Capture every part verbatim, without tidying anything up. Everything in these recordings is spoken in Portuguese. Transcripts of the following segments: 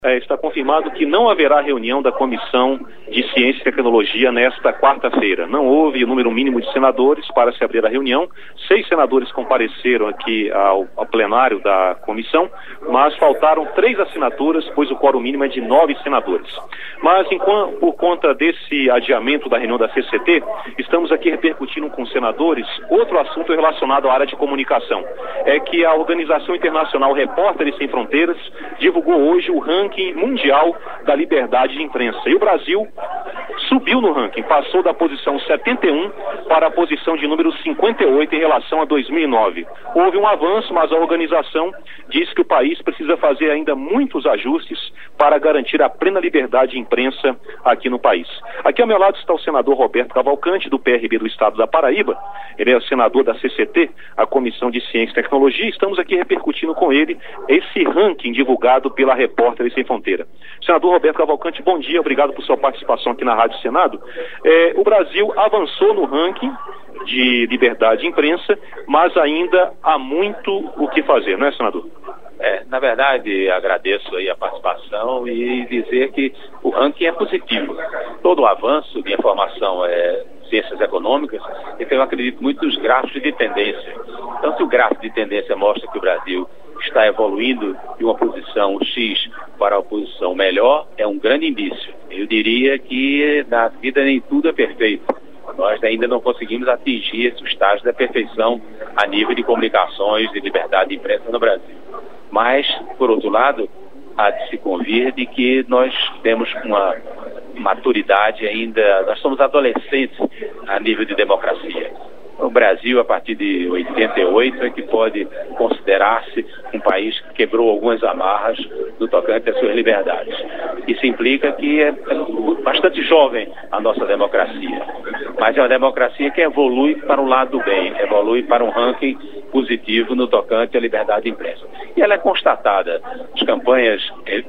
É, está confirmado que não haverá reunião da Comissão de Ciência e Tecnologia nesta quarta-feira. Não houve o número mínimo de senadores para se abrir a reunião. Seis senadores compareceram aqui ao, ao plenário da comissão, mas faltaram três assinaturas, pois o quórum mínimo é de nove senadores. Mas, enquanto, por conta desse adiamento da reunião da C C T, estamos aqui repercutindo com os senadores outro assunto relacionado à área de comunicação. É que a Organização Internacional Repórteres Sem Fronteiras divulgou hoje o ranking mundial da liberdade de imprensa. E o Brasil subiu no ranking, passou da posição setenta e um para a posição de número cinquenta e oito em relação a dois mil e nove. Houve um avanço, mas a organização diz que o país precisa fazer ainda muitos ajustes para garantir a plena liberdade de imprensa aqui no país. Aqui ao meu lado está o senador Roberto Cavalcante, do P R B do Estado da Paraíba. Ele é o senador da C C T, a Comissão de Ciência e Tecnologia. Estamos aqui repercutindo com ele esse ranking divulgado pela Repórteres Sem Fronteira. Senador Roberto Cavalcante, bom dia, obrigado por sua participação aqui na Rádio Senado. É, o Brasil avançou no ranking de liberdade de imprensa, mas ainda há muito o que fazer, não é, senador? É, na verdade, agradeço aí a participação e dizer que o ranking é positivo. Todo o avanço de informação é ciências econômicas, então eu acredito muito nos gráficos de tendência. Então, se o gráfico de tendência mostra que o Brasil está evoluindo de uma posição X para uma posição melhor, é um grande indício. Eu diria que na vida nem tudo é perfeito. Nós ainda não conseguimos atingir esse estágio da perfeição a nível de comunicações e liberdade de imprensa no Brasil. Mas, por outro lado, há de se convir de que nós temos uma maturidade ainda, nós somos adolescentes a nível de democracia. O Brasil, a partir de oitenta e oito, é que pode considerar-se um país que quebrou algumas amarras no tocante às suas liberdades. Isso implica que é bastante jovem a nossa democracia, mas é uma democracia que evolui para o lado do bem, evolui para um ranking positivo no tocante à liberdade de imprensa. E ela é constatada. As campanhas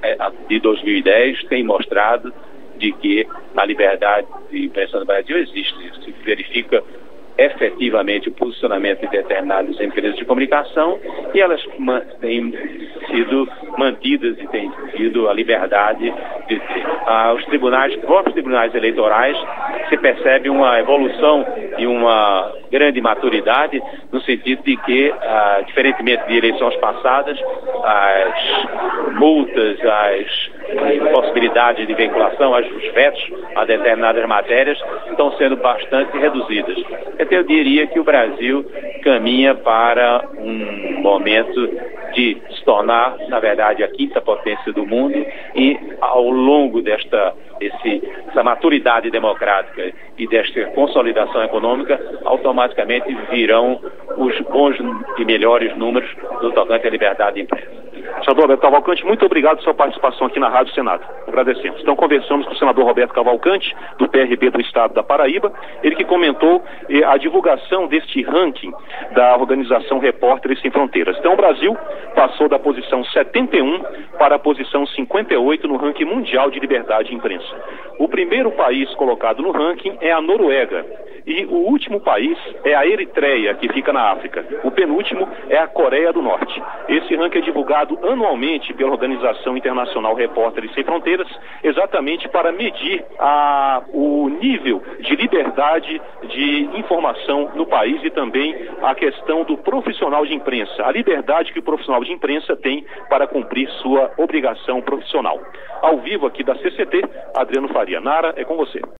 de dois mil e dez têm mostrado de que a liberdade de imprensa no Brasil existe. Isso se verifica efetivamente o posicionamento de determinadas empresas de comunicação e elas têm sido mantidas e têm tido a liberdade de ter. Ah, os tribunais, os próprios tribunais eleitorais, se percebe uma evolução e uma grande maturidade no sentido de que, ah, diferentemente de eleições passadas, as multas, as possibilidades de vinculação, os vetos a determinadas matérias estão sendo bastante reduzidas. Então eu diria que o Brasil caminha para um momento de se tornar, na verdade, a quinta potência do mundo e ao longo desta esse, essa maturidade democrática e desta consolidação econômica, automaticamente virão os bons e melhores números no tocante à liberdade de imprensa. Senador Roberto Cavalcante, muito obrigado pela sua participação aqui na Rádio Senado. Agradecemos. Então conversamos com o senador Roberto Cavalcante, do P R B do Estado da Paraíba, ele que comentou eh, a divulgação deste ranking da Organização Repórteres Sem Fronteiras. Então o Brasil passou da posição setenta e um para a posição cinquenta e oito no ranking mundial de liberdade de imprensa. O primeiro país colocado no ranking é a Noruega. E o último país é a Eritreia, que fica na África. O penúltimo é a Coreia do Norte. Esse ranking é divulgado anualmente pela Organização Internacional Repórteres Sem Fronteiras, exatamente para medir a, o nível de liberdade de informação no país e também a questão do profissional de imprensa, a liberdade que o profissional de imprensa tem para cumprir sua obrigação profissional. Ao vivo aqui da C C T, Adriano Faria. Nara, é com você.